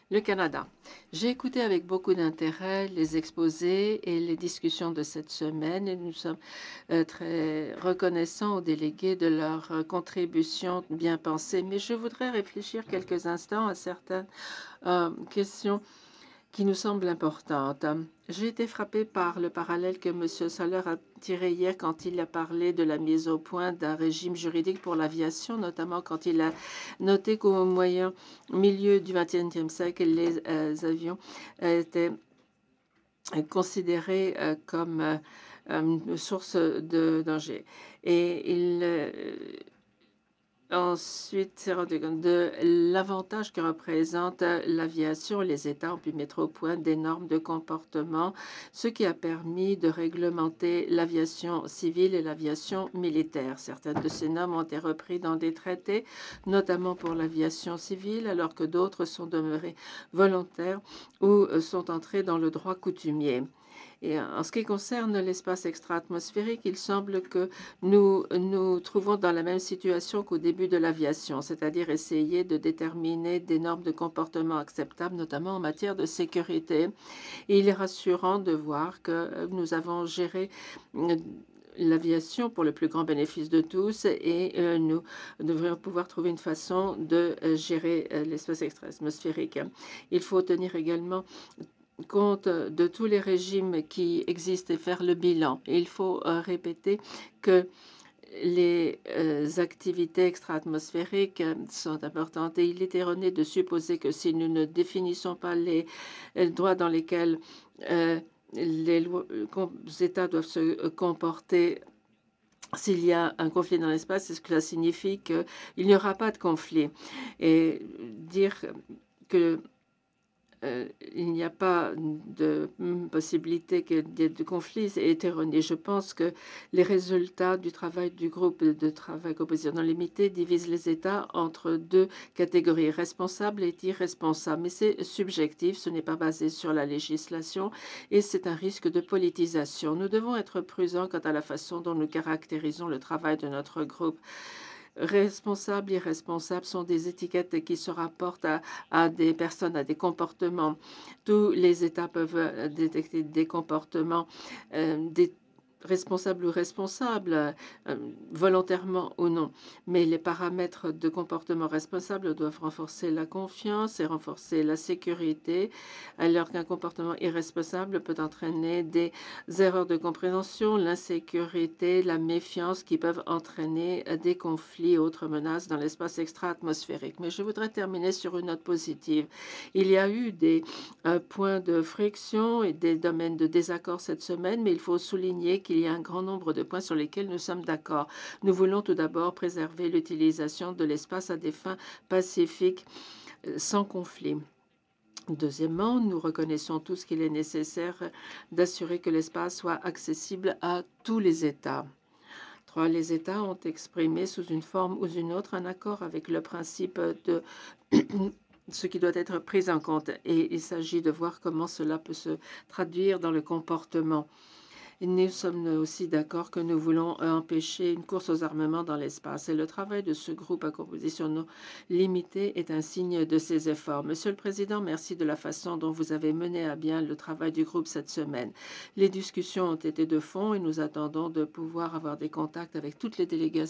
Le Canada. J'ai écouté avec beaucoup d'intérêt les exposés et les discussions de cette semaine et nous sommes très reconnaissants aux délégués de leur contribution bien pensée. Mais je voudrais réfléchir quelques instants à certaines questions qui nous semblent importantes. J'ai été frappée par le parallèle que M. Soler a tiré hier quand il a parlé de la mise au point d'un régime juridique pour l'aviation, notamment quand il a noté qu'au moyen milieu du XXe siècle, les avions étaient considérés comme une source de danger. Et il ensuite, s'est rendu compte de l'avantage que représente l'aviation. Les États ont pu mettre au point des normes de comportement, ce qui a permis de réglementer l'aviation civile et l'aviation militaire. Certaines de ces normes ont été reprises dans des traités, notamment pour l'aviation civile, alors que d'autres sont demeurées volontaires ou sont entrées dans le droit coutumier. Et en ce qui concerne l'espace extra-atmosphérique, il semble que nous nous trouvons dans la même situation qu'au début de l'aviation, c'est-à-dire essayer de déterminer des normes de comportement acceptables, notamment en matière de sécurité. Et il est rassurant de voir que nous avons géré l'aviation pour le plus grand bénéfice de tous et nous devrions pouvoir trouver une façon de gérer l'espace extra-atmosphérique. Il faut tenir également compte de tous les régimes qui existent et faire le bilan. Et il faut répéter que les activités extra-atmosphériques sont importantes et il est erroné de supposer que si nous ne définissons pas les droits dans lesquels les États doivent se comporter s'il y a un conflit dans l'espace, est-ce que ça signifie qu'il n'y aura pas de conflit? Et dire que il n'y a pas de possibilité qu'il y ait de conflit est erroné. Je pense que les résultats du travail du groupe de travail composition non limitée divisent les États entre deux catégories, responsables et irresponsables. Mais c'est subjectif, ce n'est pas basé sur la législation et c'est un risque de politisation. Nous devons être prudents quant à la façon dont nous caractérisons le travail de notre groupe. Responsables, irresponsables sont des étiquettes qui se rapportent à des personnes, à des comportements. Tous les États peuvent détecter des comportements responsables ou responsables, volontairement ou non. Mais les paramètres de comportement responsable doivent renforcer la confiance et renforcer la sécurité, alors qu'un comportement irresponsable peut entraîner des erreurs de compréhension, l'insécurité, la méfiance qui peuvent entraîner des conflits et autres menaces dans l'espace extra-atmosphérique. Mais je voudrais terminer sur une note positive. Il y a eu des points de friction et des domaines de désaccord cette semaine, mais il faut souligner qu'il y a un grand nombre de points sur lesquels nous sommes d'accord. Nous voulons tout d'abord préserver l'utilisation de l'espace à des fins pacifiques sans conflit. Deuxièmement, nous reconnaissons tous qu'il est nécessaire d'assurer que l'espace soit accessible à tous les États. Trois, les États ont exprimé sous une forme ou une autre un accord avec le principe de ce qui doit être pris en compte. Et il s'agit de voir comment cela peut se traduire dans le comportement. Et nous sommes aussi d'accord que nous voulons empêcher une course aux armements dans l'espace. Et le travail de ce groupe à composition non limitée est un signe de ces efforts. Monsieur le Président, merci de la façon dont vous avez mené à bien le travail du groupe cette semaine. Les discussions ont été de fond et nous attendons de pouvoir avoir des contacts avec toutes les délégations